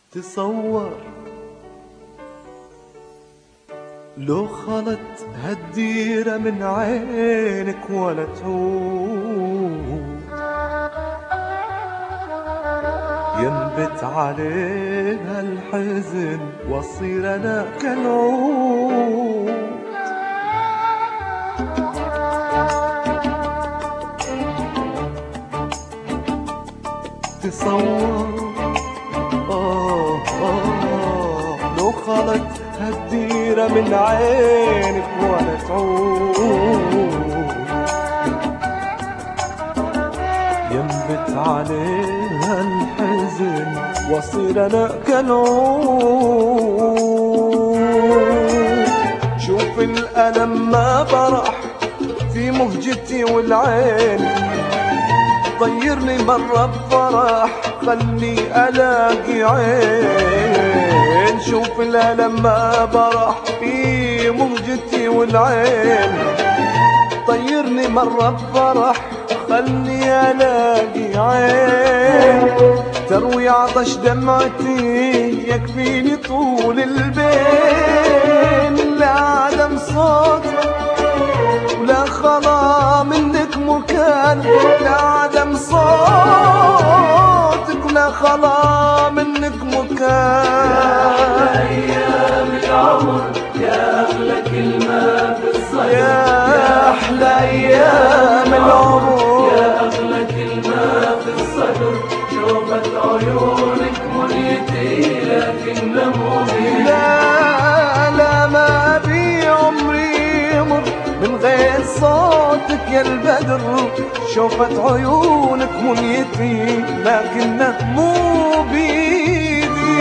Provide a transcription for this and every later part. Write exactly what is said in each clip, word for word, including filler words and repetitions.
تصور لو خلت هالديرة من عينك ولا تعود ينبت عليها الحزن واصير انا كالعود. تصور آه آه لو خلت هالديرة من عينك ولا تعود ينبت عليها الحزن واصير انا كالعود. شوف الألم ما برح في مهجتي والعين طيرني مرة بفرح خلي ألاقي عين. شوف الألم ما برح في مهجتي والعين طيرني مرة بفرح خلي ألاقي عين. تروي عطش دمعتي يكفيني طول البين. لا عدم صوت ولا خلا منك مكان. لا عدم صوتك ولا خلا منك مكان. يا أيام العمر يا أغلى كلمة في الصدر. يا أحلى أيام العمر يا أغلى كلمة في الصدر. شوفت عيونك منيتي لكن مو لا لا ما بي عمري يمر من غير صوتك يا البدر. شوفت عيونك منيتي لكنه مو بيدي.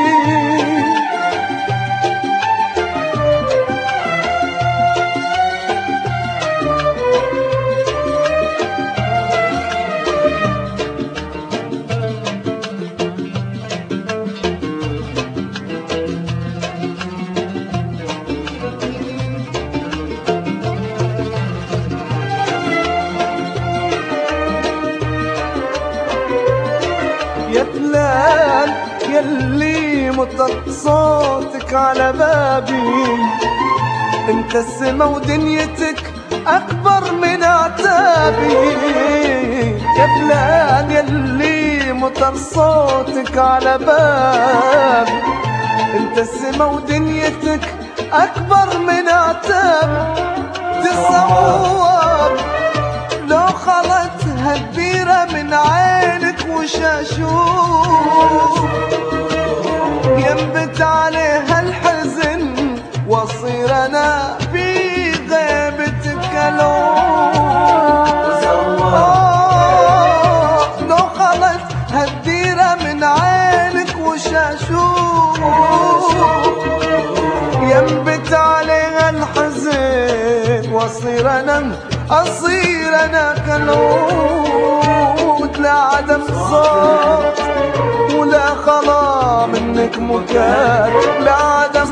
يا فلان يلي مطر صوتك على بابي. انت السما ودنيتك اكبر من عتابي. يا فلان يلي مطر صوتك على بابي. انت السما ودنيتك اكبر من عتابي. تصور لو خلت هالديرة من عينك وشاشوف ينبت عليها الحزن واصير انا في غيبتك الوف. لو خلت هالديرة من عينك وشاشوف ينبت عليها الحزن واصير انا أصير أنا كالعود. لا عدم صوت ولا خلا منك مكان. لا عدم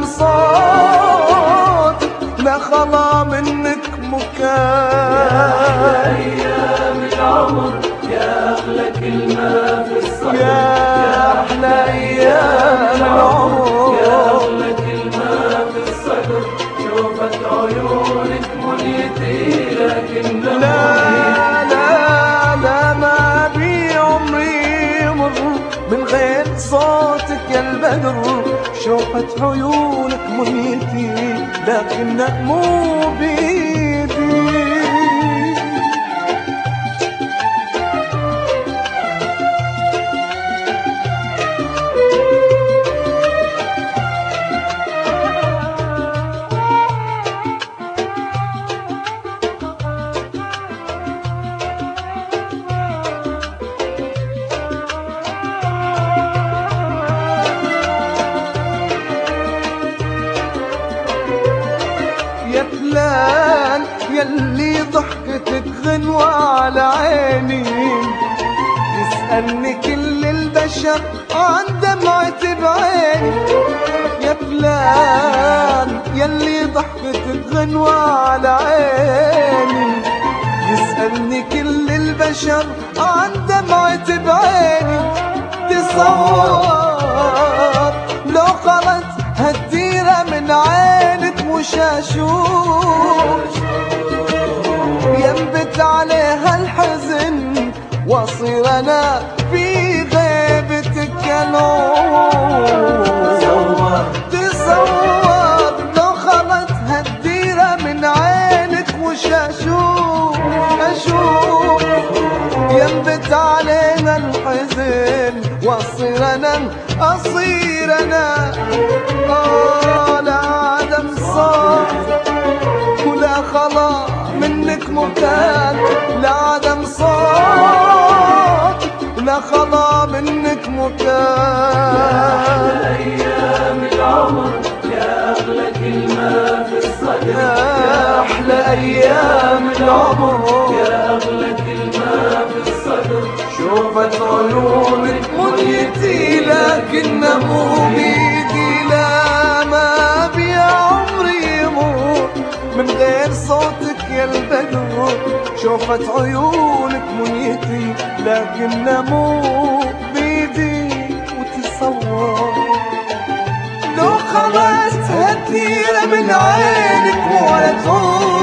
صوت لا خلا منك مكان. يا أيام العمر يا أغلى كلمة في الصدر. يا أحلى أيام العمر يا أغلى كلمة في الصدر. شوفت عيونك منيتي لكن لا لا لا ما بي عمري يمر من غير صوتك يا البدر. شوفت عيونك منيتي لكنه مو بيدي. يا فلان يلي ضحكتك غنوة على عيني. يسألني كل البشر عن دمعتي بعيني. يا فلان يلي ضحكتك غنوة على عيني. يسألني كل البشر عن دمعتي بعيني. تصور وشاشوف ينبت عليها الحزن واصير انا في غيبتك الوم. تصور لو خلت هالديرة من عينك وشاشوف اشوف ينبت علينا الحزن واصير انا اصير انا آه لا عدم صوت ولا خلا منك مكان، لا عدم صوت ولا خلا منك مكان. يا أحلى أيام العمر يا أغلى كلمة في الصدر، يا أحلى أيام العمر يا أغلى كلمة في الصدر. شوفت عيونك منيتي لكن مو بيدي، لا ما بي عمري يموت من غير صوتك يا البدر. شوفت عيونك منيتي لكن مو بيدي، وتصور لو خلصت هالديرة من عينك ولا تقول